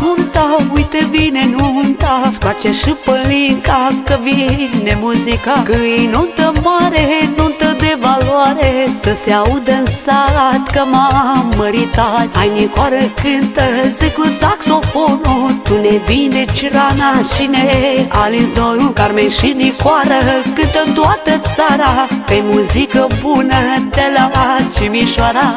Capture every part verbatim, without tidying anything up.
turta, uite vine nunta, scoace și pălinca, că vine muzica. Că-i nuntă mare, nuntă de valoare, să se audă în sat că m-am măritat. Hai Nicoară cântă, zi cu saxofonul, tu ne vindeci rana și ne alins dorul. Carmen și Nicoară cântă în toată țara, pe muzică bună de la Cimișoara.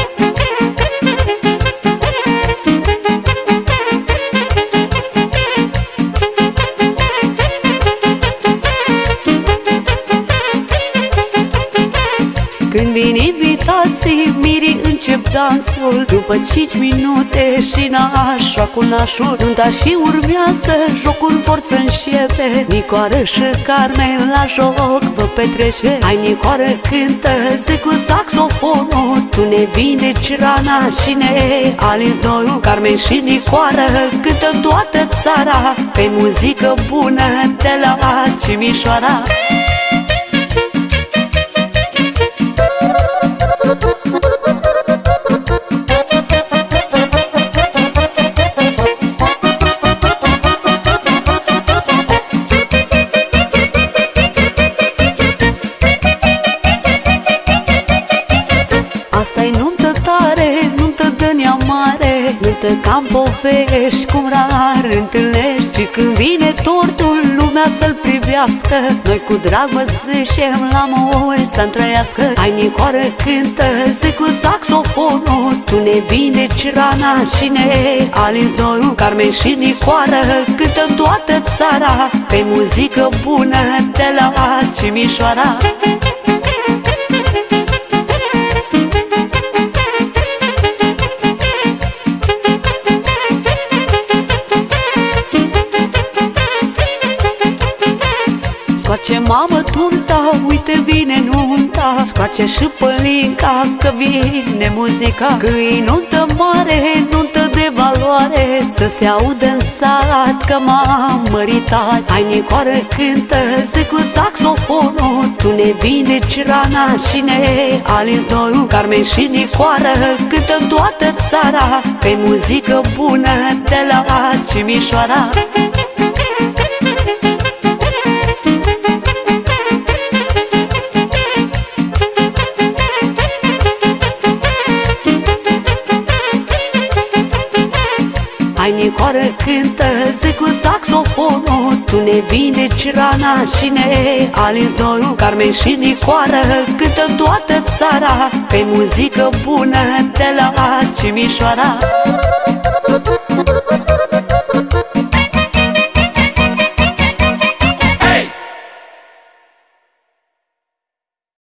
Când vin invitații, mirii încep dansul, după cinci minute și nașa cu nașul. Nunta și urmează, jocul vor să înșepe, Nicoară și Carmen la joc vă petrece. Hai Nicoară cântă, zi cu saxofonul, tu ne vindeci rana și ne alins dorul. Carmen și Nicoară cântă în toată țara, pe muzică bună de la Cimișoara. Asta-i nuntă tare, nuntă de neamare, nuntă cam povești cum rar întâlnești. Și când vine tortul, lumea să-l privească, noi cu drag vă zicem la mulți să-mi trăiască. Hai Nicoară cântă, zi cu saxofonul, tu ne vindeci rana și ne alins dorul. Carmen și Nicoară cântă în toată țara, pe muzică bună de la Cimișoara. Scoace mamă turta, uite vine nunta, scoace și pălinca, că vine muzica. Că-i nuntă mare, nuntă de valoare, să se audă în sat că m-am măritat. Hai Nicoară cântă, zi cu saxofonul, tu ne vindeci rana și ne alins dorul. Carmen și Nicoară cântă în toată țara, pe muzică bună de la Cimișoara. Hai Nicoară cântă, zi cu saxofonul, tu ne vindeci rana și ne alins dorul. Carmen și Nicoară cântă în toată țara, pe muzică bună de la Cimișoara.